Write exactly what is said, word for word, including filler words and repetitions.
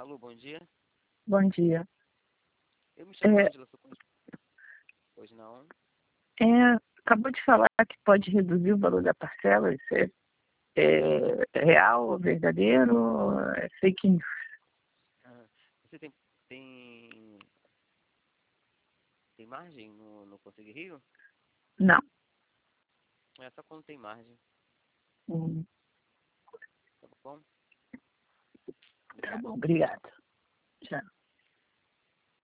Alô, bom dia. Bom dia. Eu me chamo É, Ângela, sou con- Pois não. é, acabou de falar que pode reduzir o valor da parcela. Isso é, é real, verdadeiro? É fake news? Ah, Você tem, tem, tem margem no, no Conselho Rio? Não. É só quando tem margem, Hum, tá bom? tá Obrigado. bom, obrigada. Já.